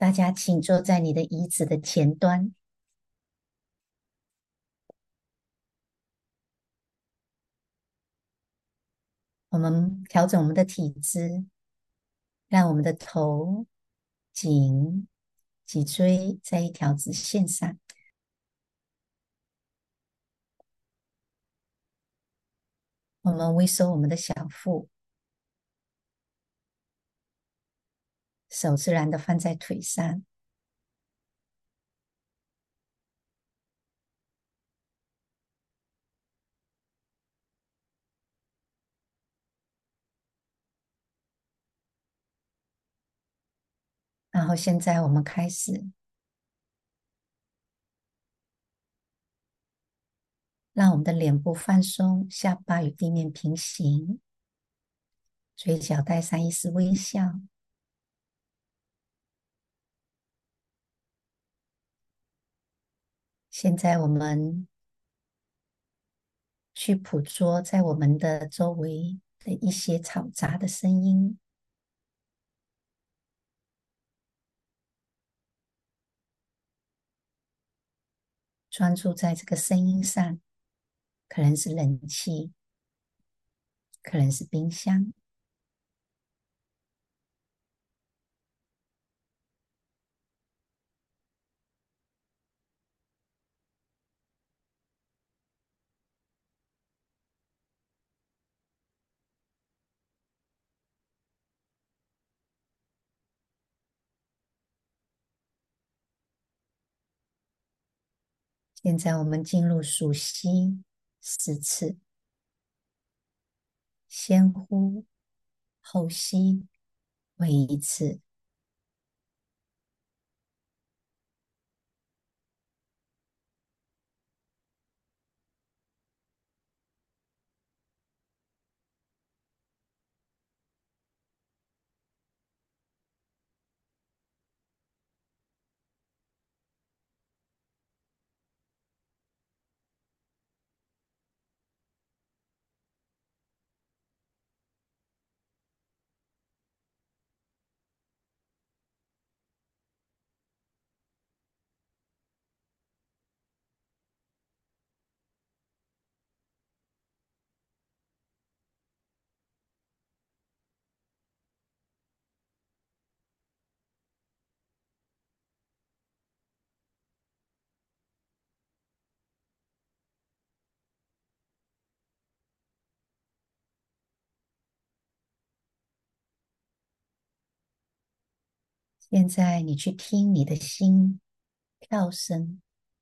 大家请坐在你的椅子的前端。我们调整我们的体姿，让我们的头、颈、脊椎在一条直线上。我们微收我们的小腹，手自然的放在腿上。然后现在我们开始，让我们的脸部放松，下巴与地面平行，嘴角带上一丝微笑。现在我们去捕捉在我们的周围的一些嘈杂的声音，专注在这个声音上，可能是冷气，可能是冰箱。现在我们进入数息10次，先呼后吸，为1次。现在你去听你的心跳声，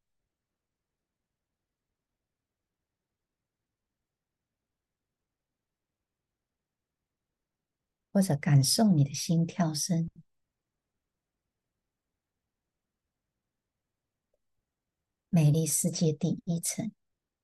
或者感受你的心跳声。美丽世界第一层。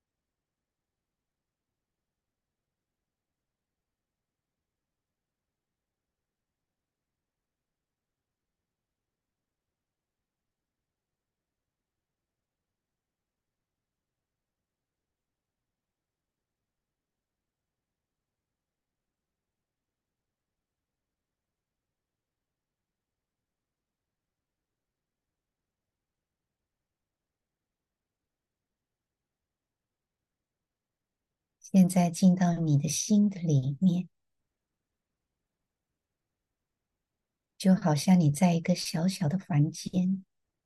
现在进到你的心的里面，就好像你在一个小小的房间，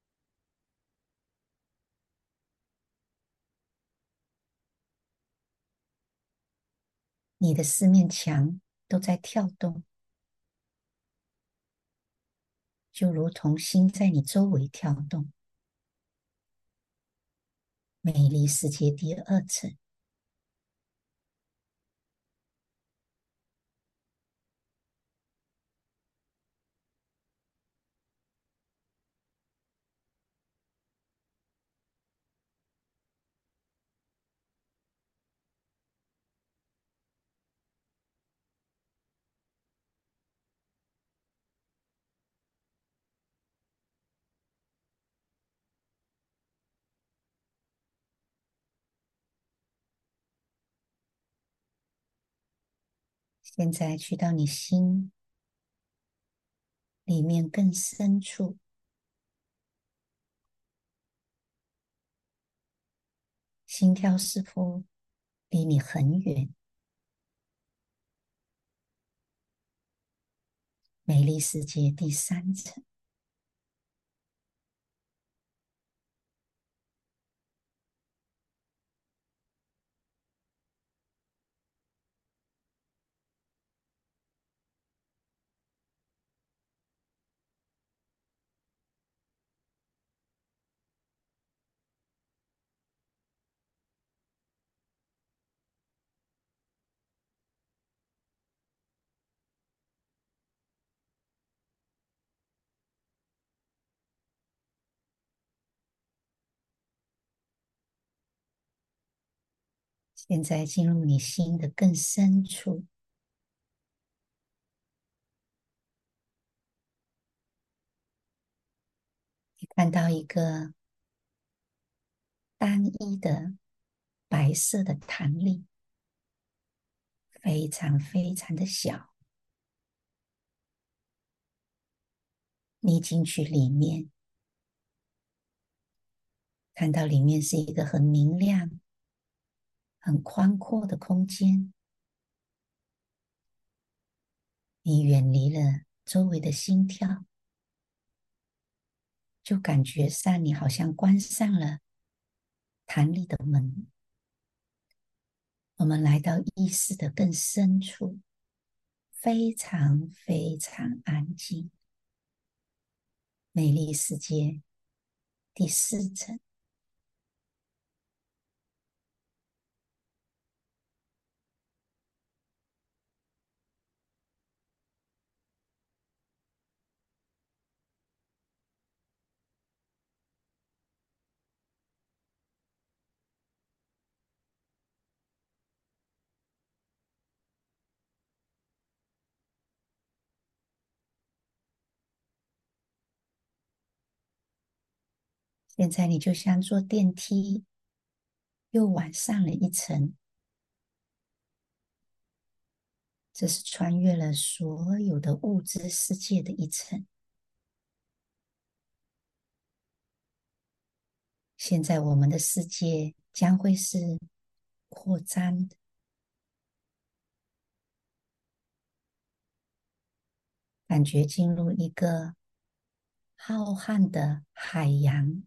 你的四面墙都在跳动，就如同心在你周围跳动。美丽世界第二层。现在去到你心里面更深处， 心跳是否离你很远？美丽世界第三层，现在进入你心的更深处，你看到一个单一的白色的弹力，非常非常的小。你进去里面，看到里面是一个很明亮、很宽阔的空间。你远离了周围的心跳，就感觉上你好像关上了弹力的门。我们来到意识的更深处，非常非常安静。美丽世界第四层，现在你就像坐电梯，又往上了一层。这是穿越了所有的物质世界的一层。现在我们的世界将会是扩张的，感觉进入一个浩瀚的海洋。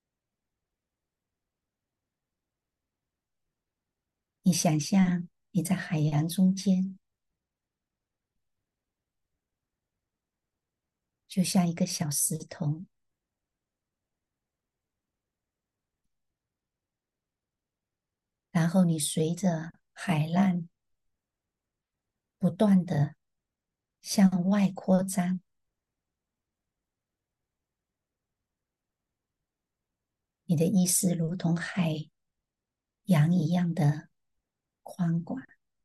你想象你在海洋中间，就像一个小石头，然后你随着海浪不断的向外扩张，你的意识如同海洋一样的宽广。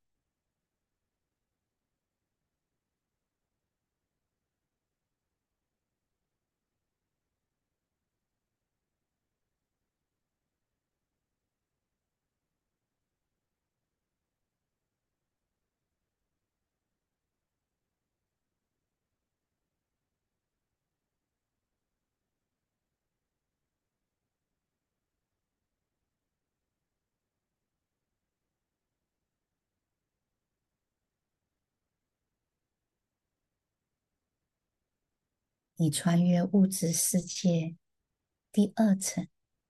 你穿越物质世界第二层，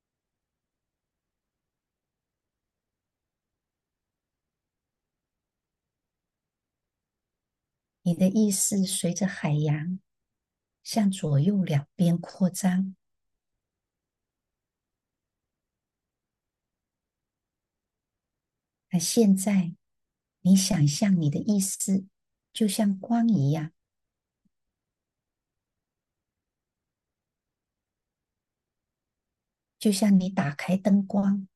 你的意识随着海洋向左右两边扩张。那现在，你想象你的意识就像光一样，就像你打开灯光。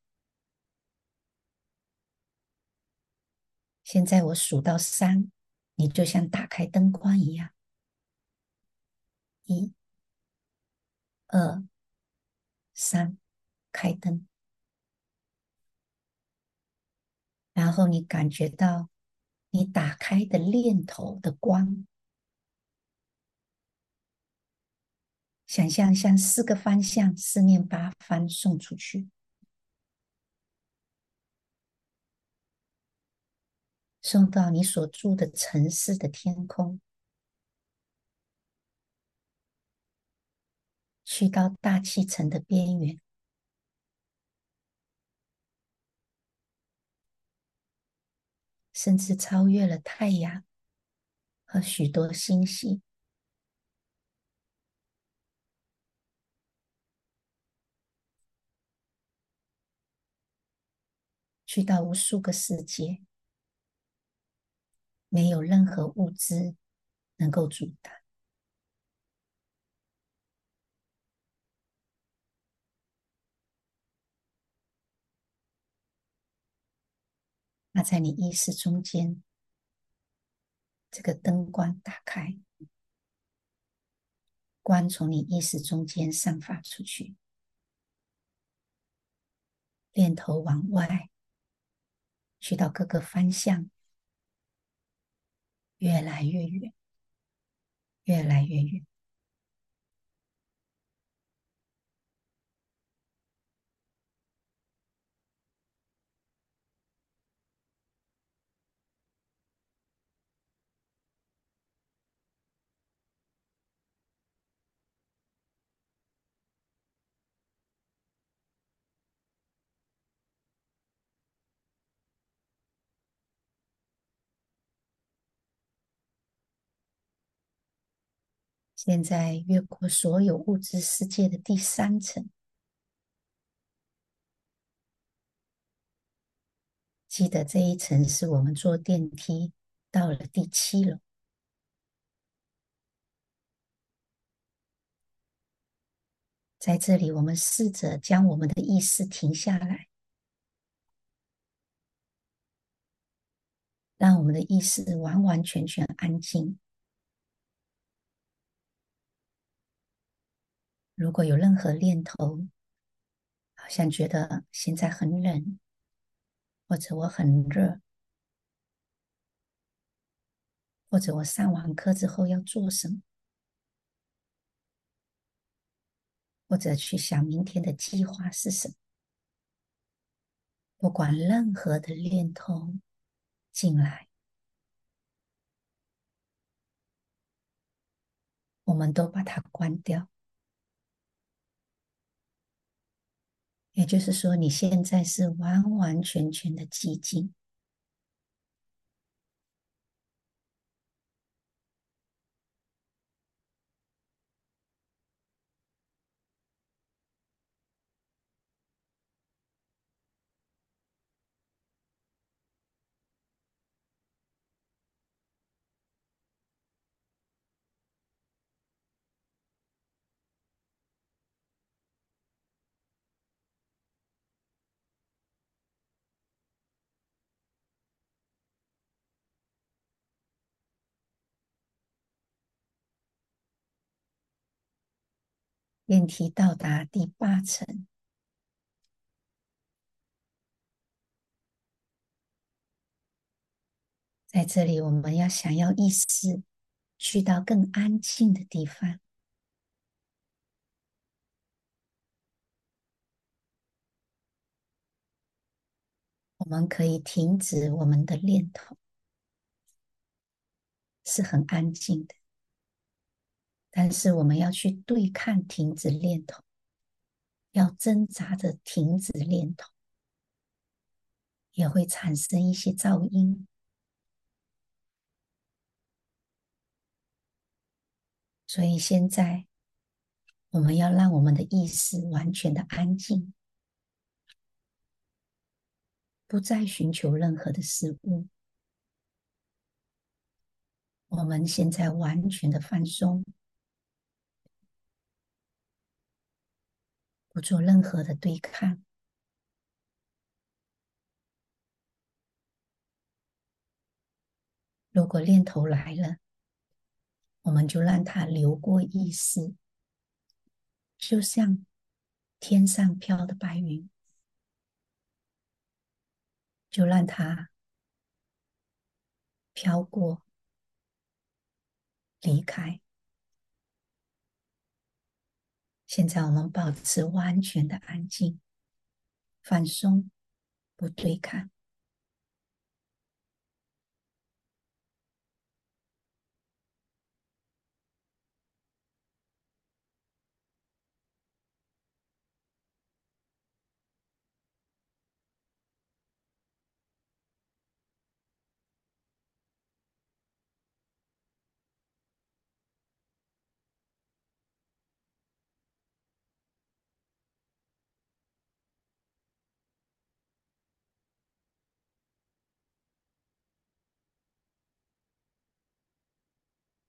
现在我数到3，你就像打开灯光一样。1、2、3，开灯。然后你感觉到你打开的念头的光，想象向4个方向、四面八方送出去。 送到你所住的城市的天空，去到大气层的边缘，甚至超越了太阳和许多星系，去到无数个世界，没有任何物质能够阻挡。那在你意识中间，这个灯光打开，光从你意识中间散发出去，念头往外，去到各个方向，越来越远，越来越远。现在越过所有物质世界的第三层，记得这一层是我们坐电梯到了第7楼。在这里，我们试着将我们的意识停下来，让我们的意识完完全全安静。如果有任何念头，好像觉得现在很冷，或者我很热，或者我上完课之后要做什么，或者去想明天的计划是什么，不管任何的念头进来，我们都把它关掉。也就是说，你现在是完完全全的寂静。电梯到达第8层，在这里我们要想要意识去到更安静的地方，我们可以停止我们的念头，是很安静的。但是我们要去对抗停止念头，要挣扎着停止念头，也会产生一些噪音。所以现在我们要让我们的意识完全的安静，不再寻求任何的事物。我们现在完全的放松，不做任何的对抗。如果念头来了，我们就让它流过意识，就像天上飘的白云，就让它飘过，离开。现在我们保持完全的安静，放松，不对抗。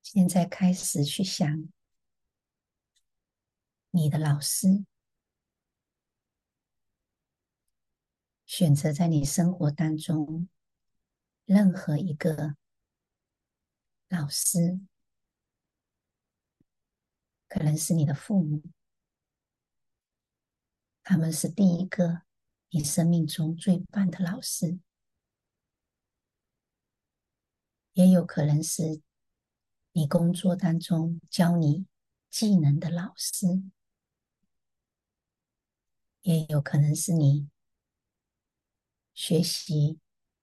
现在开始去想你的老师，选择在你生活当中任何一个老师，可能是你的父母，他们是第一个你生命中最棒的老师，也有可能是你工作当中教你技能的老师，也有可能是你学习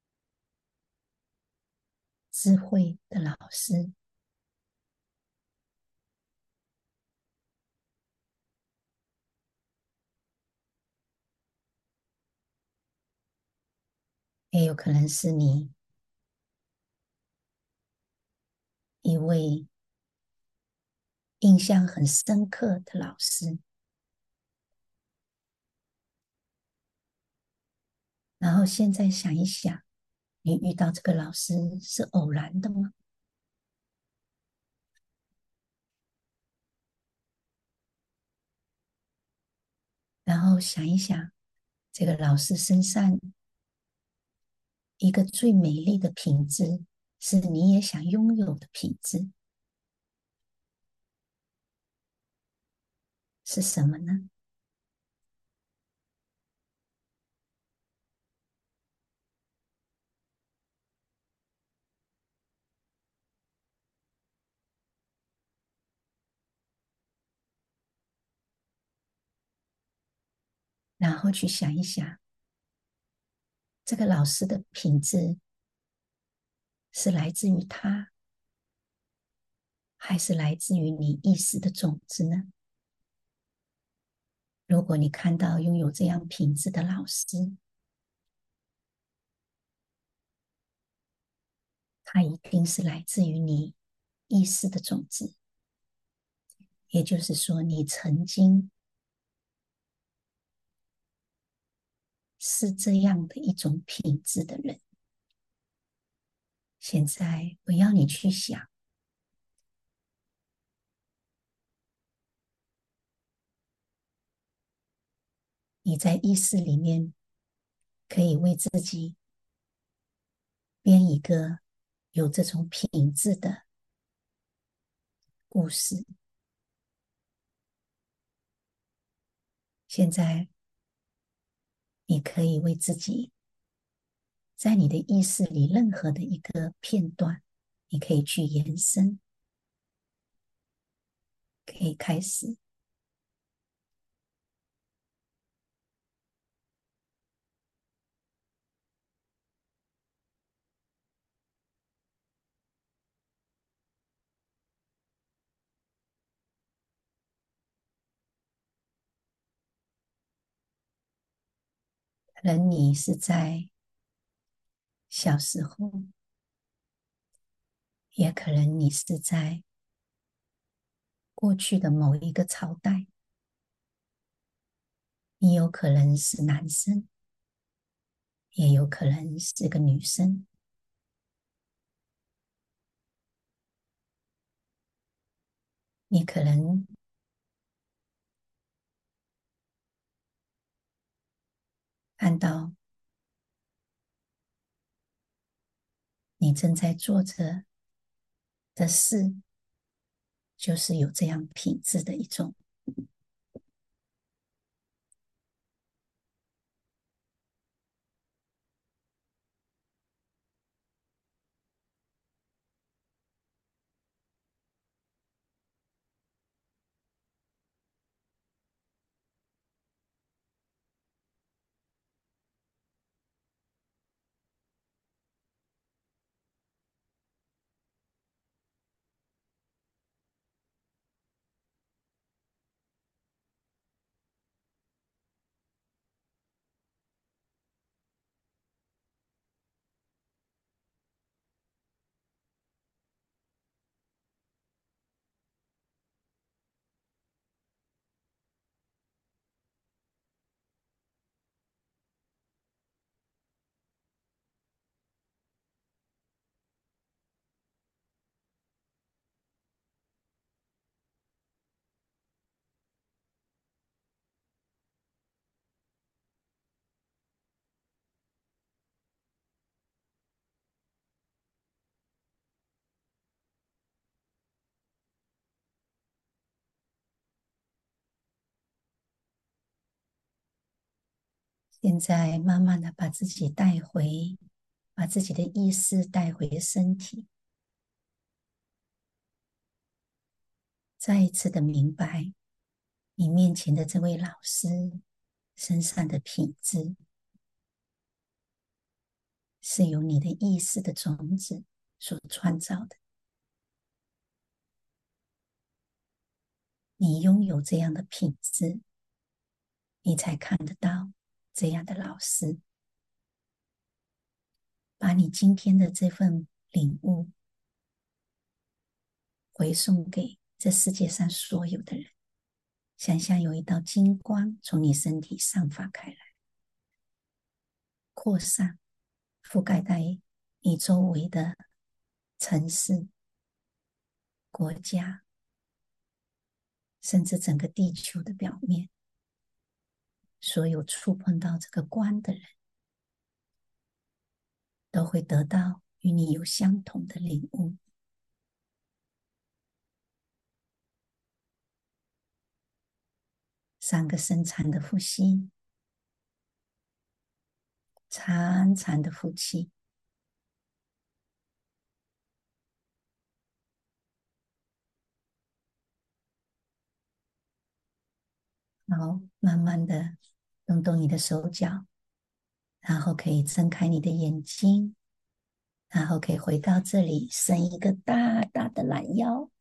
智慧的老师，也有可能是你一位印象很深刻的老师。然后现在想一想，你遇到这个老师是偶然的吗？然后想一想，这个老师身上一个最美丽的品质，是你也想拥有的品质，是什么呢？然后去想一想，这个老师的品质是来自于他，还是来自于你意识的种子呢？如果你看到拥有这样品质的老师，他一定是来自于你意识的种子，也就是说，你曾经是这样的一种品质的人。现在我要你去想，你在意识里面可以为自己编一个有这种品质的故事。现在你可以为自己在你的意识里任何的一个片段，你可以去延伸，可以开始。可能你是在小时候，也可能你是在过去的某一个朝代，你有可能是男生，也有可能是个女生。你可能看到你正在做着的事，就是有这样品质的一种。 现在慢慢的把自己带回，把自己的意识带回身体，再一次的明白你面前的这位老师身上的品质，是由你的意识的种子所创造的。你拥有这样的品质，你才看得到这样的老师。把你今天的这份领悟回送给这世界上所有的人。想象有一道金光从你身体散发开来，扩散，覆盖在你周围的城市、国家，甚至整个地球的表面。所有触碰到这个光的人，都会得到与你有相同的领悟。3个深长的呼吸，长长的呼气，好，慢慢的动动你的手脚，然后可以睁开你的眼睛，然后可以回到这里，伸一个大大的懒腰，